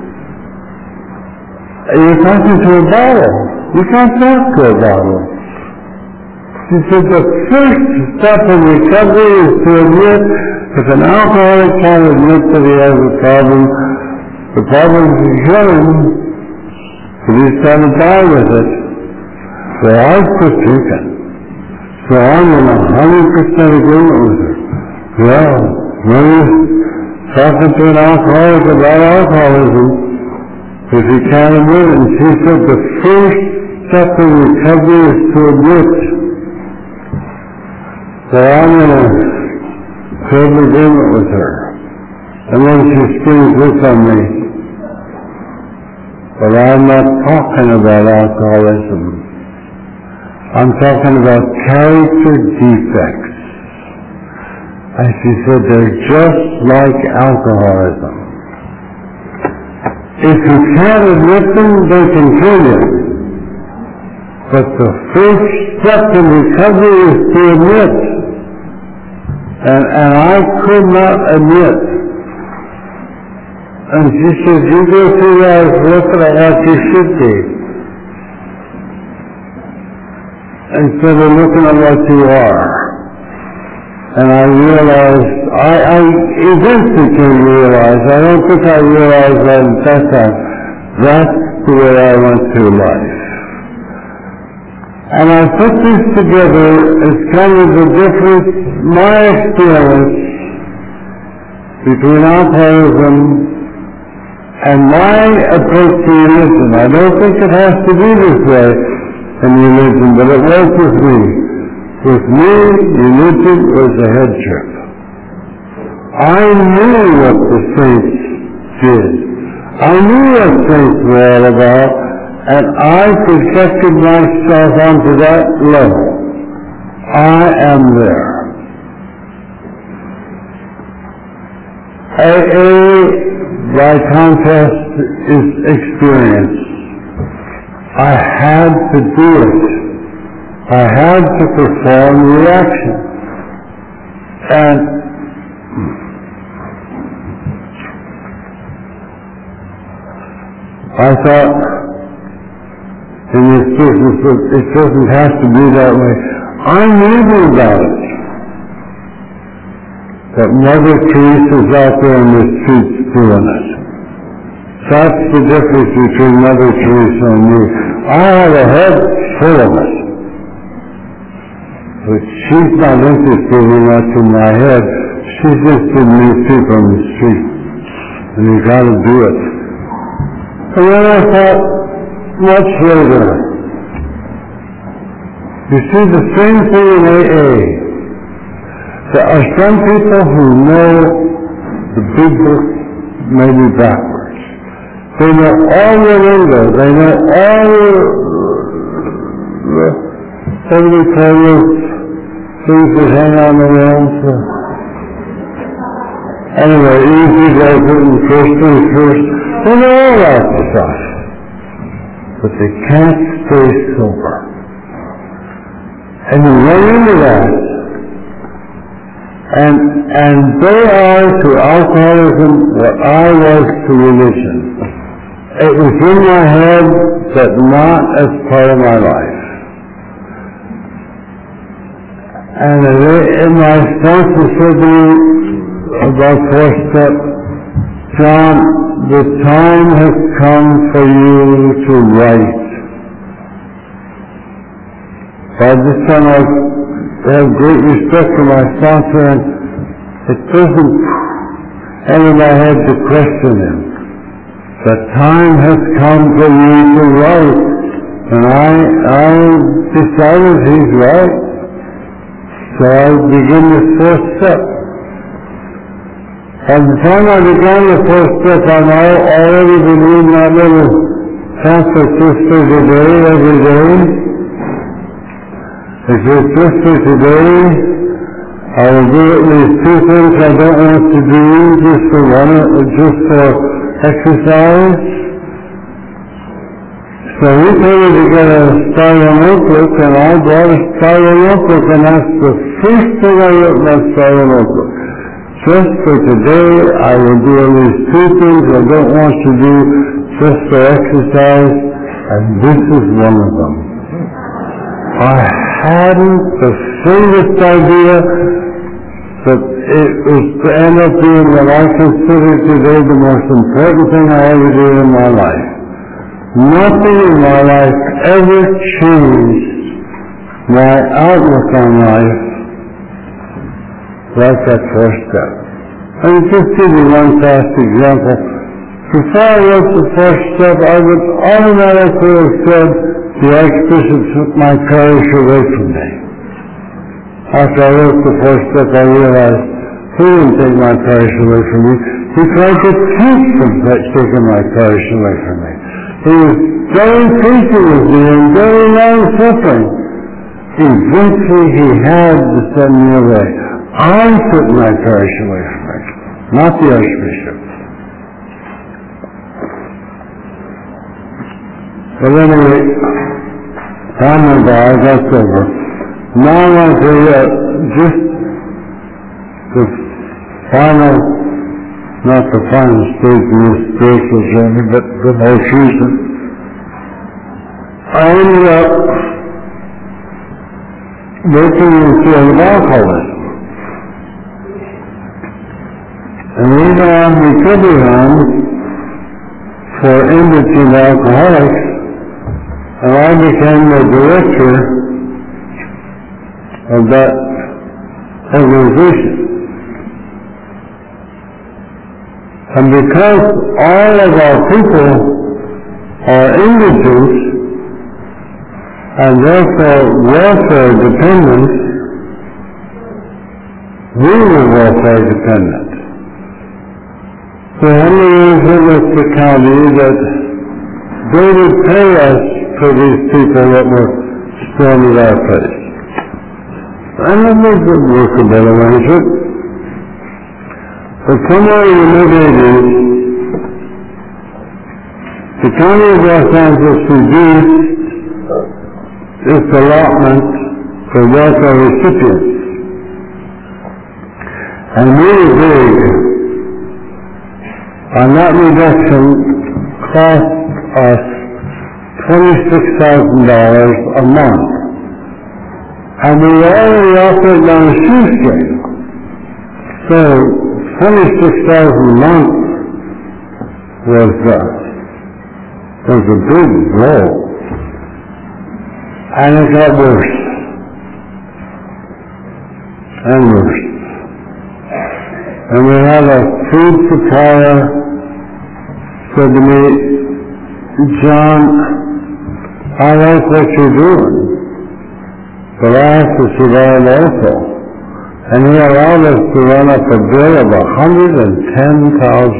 You're talking to a bottle. You can't talk to a bottle. She said the first step in recovery is to admit if an alcoholic can't admit that he has a problem, the problem is him, but he's trying to die with it. So I quit drinking. So I'm in 100% agreement with her. Well, when you're talking to an alcoholic about alcoholism, if he can't admit it, and she said the first step in recovery is to admit that I'm in a total agreement with her. And then she springs this on me. But I'm not talking about alcoholism. I'm talking about character defects. And she said they're just like alcoholism. If you can't admit them, they can kill you. But the first step in recovery is to admit. And I could not admit. And she said, you go through life looking at what you should be, instead of looking at what you are. And I realized, I eventually realized, I don't think I realized that at that time, that's the way I went through life. And I put this together as kind of the difference, my experience between alcoholism and my approach to religion. I don't think it has to be this way in religion, but it was with me. With me, religion was a head trip. I knew what the saints did. I knew what saints were all about, and I projected myself onto that level. I am there. AA, by contrast, is experience. I had to do it. I had to perform the action. And I thought, in this business, it doesn't have to be that way. I knew about it. That Mother Teresa's out there in the streets doing it. That's the difference between Mother Teresa and me. I have a head full of it. But she's not interested in what's in my head. She's just in these people on the street. And you got to do it. And then I thought, much later, you see the same thing in AA. There are some people who know the big book maybe backwards. They know all the lingo. They know all the things that hang on the walls. Anyway, easy does it and first things first. They know all that stuff. But they can't stay sober. And you run into that. And they are to alcoholism what I was to religion. It was in my head, but not as part of my life. And in my sponsor said to me about fourth step, John, the time has come for you to write. By this time I have great respect for my sponsor, and it doesn't enter my head to question him. The time has come for you to write, and I decided he's right. So I begin the fourth step. By the time I began the fourth step, I'm already been reading that little pamphlet just for today, every day. It says, just for today, I will do at least two things I don't want to do, just for exercise. So we put together a stylo notebook, and I brought a stylo notebook, and that's the first thing I wrote in that stylo notebook. Just for today, I will do at least two things I don't want to do, just for exercise, and this is one of them. I hadn't the faintest idea that it was to end up being what I consider today the most important thing I ever did in my life. Nothing in my life ever changed my outlook on life like that first step. Let me just give you one fast example. Before I wrote the first step, I would automatically have said, the Archbishop took my parish away from me. After I wrote the first book, I realized he didn't take my parish away from me. He tried to keep from taking my parish away from me. He was very patient with me and very long-suffering. Eventually he had to send me away. I took my parish away from me, not the Archbishop. But anyway, time went by, that's over. Now I want to just the final, not the final stage of this spiritual journey, but the most recent. I ended up working in the field of alcoholism. And we went on recovery homes for indigent alcoholics, and I became the director of that organization. And because all of our people are indigents and therefore welfare dependent, we were welfare dependent. So Henry was in the county that they would pay us for these people that were staying at our place. And it was a workable arrangement. But somewhere in the mid-80s, the County of Los Angeles reduced its allotment for welfare recipients. And we were big. And that reduction cost us $26,000 a month. And we were already operating on a shoestring. So $26,000 a month was a big blow. And it got worse. And worse. And we had a food supplier said to me, John, I like what you're doing, but I have to survive also. And he allowed us to run up a bill of $110,000.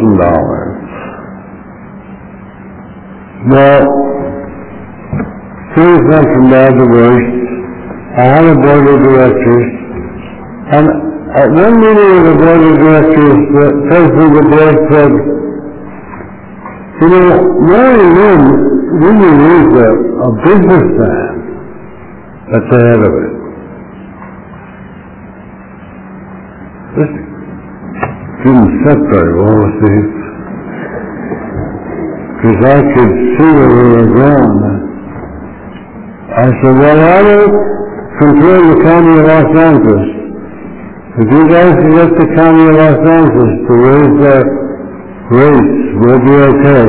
Well, things went from bad to worse. I had a board of directors, and at one meeting of the board of directors, the president of the board said, you know, Mary Lynn really is a businessman at the head of it. This didn't set very well with me, because I could see where we were going. I said, well, I don't control the County of Los Angeles. If you guys can get the County of Los Angeles to raise their rates, we'll be okay.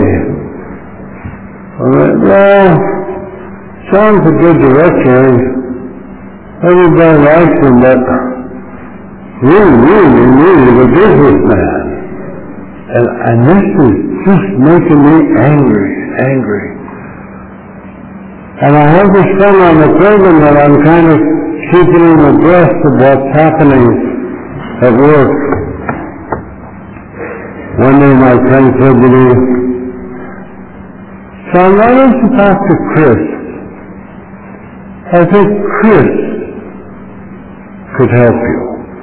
I went, well, John's a good director. Everybody likes him, but really a businessman. And this is just making me angry. And I have this friend on the program that I'm kind of keeping him abreast of what's happening at work. One day my friend said to me, John, why don't you talk to Chris? I think Chris could help you.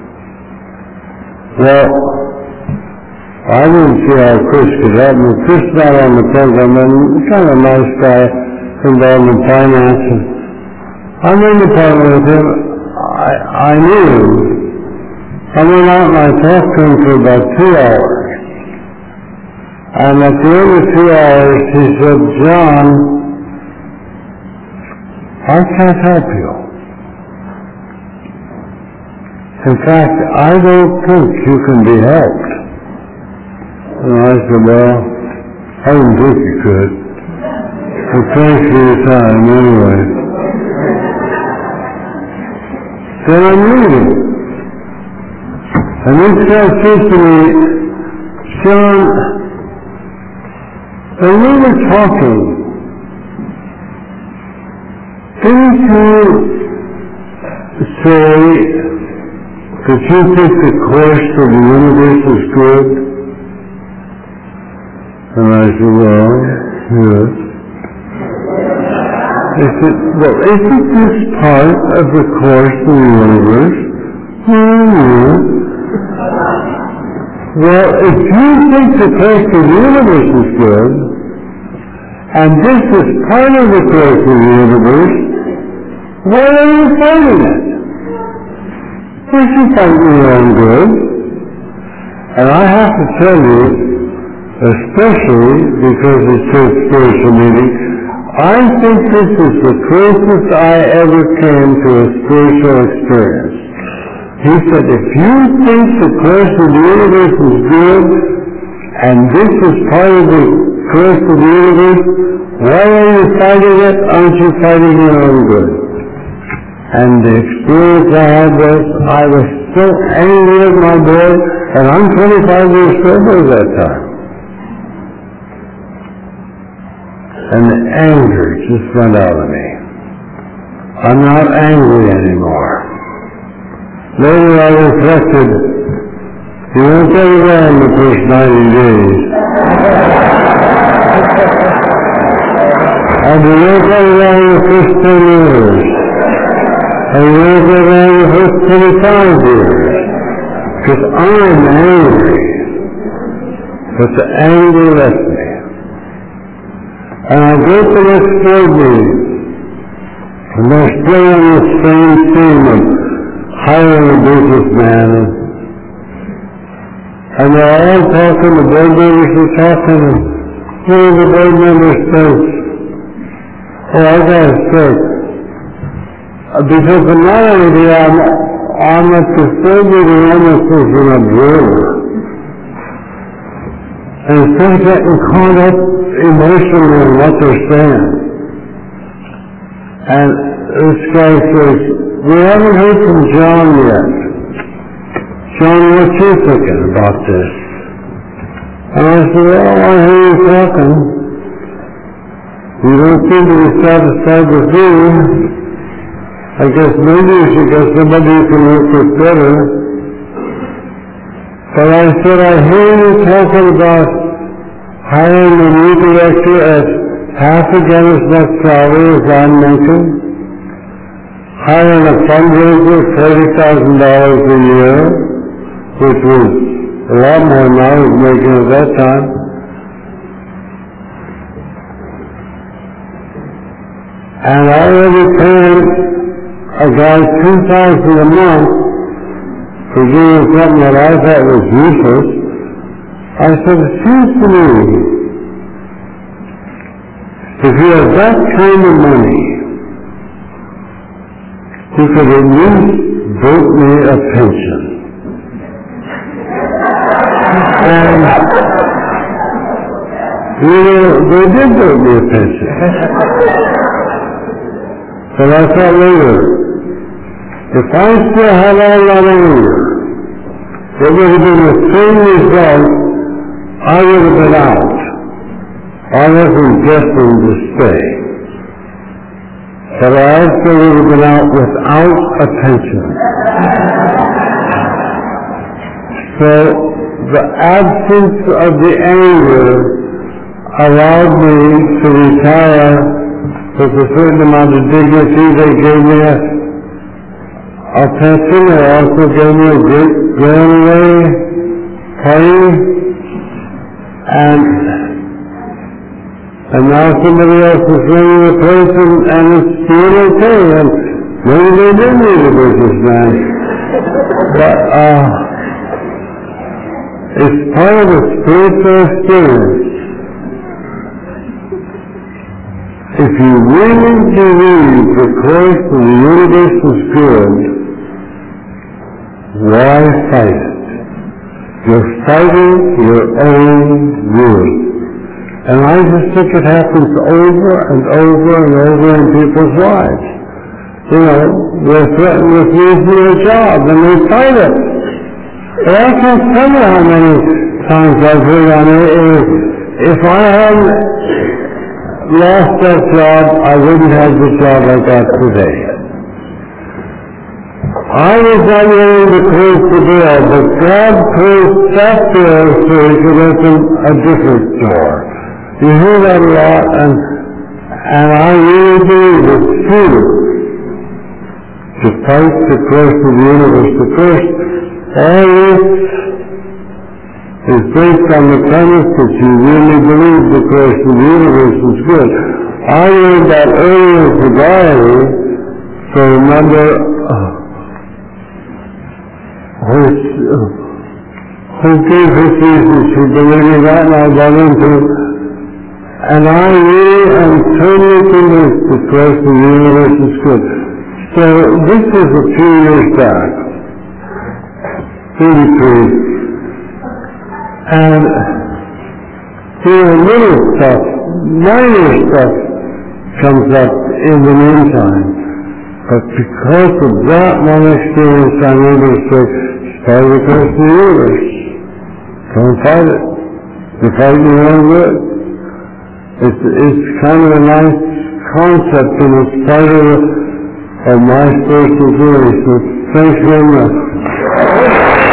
Well, I didn't see how Chris could help me. Chris is not on the program, and he's kind of a nice guy involved in finance. I'm in the department with him. I knew him. I went out and I talked to him for about 2 hours. And at the end of 2 hours, he said, John, I can't help you. In fact, I don't think you can be helped. And I said, well, I didn't think you could. But thanks for your time anyway. Then I'm reading. And this guy says to me, John, when we were talking, Didn't you say that you think the course of the universe is good? And I said, well, yes. He said, well, isn't this part of the course of the universe? Yes. Well, if you think the course of the universe is good, and this is part of the course of the universe, why are you fighting it? You should fight your own good. And I have to tell you, especially because it's a spiritual meeting, I think this is the closest I ever came to a spiritual experience. He said, if you think the course of the universe is good, and this is part of the course of the universe, why are you fighting it? Aren't you fighting your own good? And the experience I had was so angry at my boy, and I'm 25 years sober at that time. And the anger just went out of me. I'm not angry anymore. Later I reflected, you won't get around the first 90 days. And you won't get around the first 10 years. And you won't get around the first 25 years. Because I'm angry. But the anger left me. And I go to the next board meeting. And they're still on the same theme of hiring a businessman. And they're all talking, the board members are talking, and one of the board members says, oh, I gotta say, because not only I'm at the third meeting almost as an observer. And instead of getting caught up emotionally in what they're saying. And this guy says, we haven't heard from John yet. John, what you thinking about this? And I said, well, I hear you talking. You don't seem to be satisfied with me. I guess maybe you should get somebody who can work with better. But I said, I hear you talking about hiring a new director at half again as much salary as I'm making. Hiring a fundraiser of $40,000 a year, which was a lot more than I was making at that time. And I already paid a guy $2,000 a month for doing something that I thought was useless. I said, it seems to me, if you have that kind of money, you could at least vote me a pension. And, you know, they did vote me a pension. But I thought later, if I still had all that anger, it would have been the same result. I would have been out. I wasn't destined to stay. But I also would have been out without a pension. So the absence of the anger allowed me to retire with a certain amount of dignity. They gave me a pension. They also gave me a great granary party. And now somebody else is running the place and it's doing okay. And maybe they did need a businessman. But it's part of a spiritual experience. If you really believe the course of the universe is good, why fight it? You're fighting your own good. And I just think it happens over and over and over in people's lives. You know, they're threatened with losing their job and they fight it. But I can't tell you how many times I've heard on it, if I hadn't lost that job, I wouldn't have the job I got today. I was not willing to close the door, but God closed that door so He could open a different door. You hear that a lot, and I really believe it's true. To fight the course of the universe. The course, all this is based on the premise that you really believe the course of the universe is good. I learned that early in sobriety, so remember who gave his reasons for believing that, and I got into it. And I really am totally convinced the course of the universe is good. So this is a few years back, 33. And little stuff, minor stuff comes up in the meantime. But because of that one experience, I'm able to say, start the course of the universe. Don't fight it. You're fighting your own good. It's kind of a nice concept, and it's part of my spiritual journey. So thanks very much.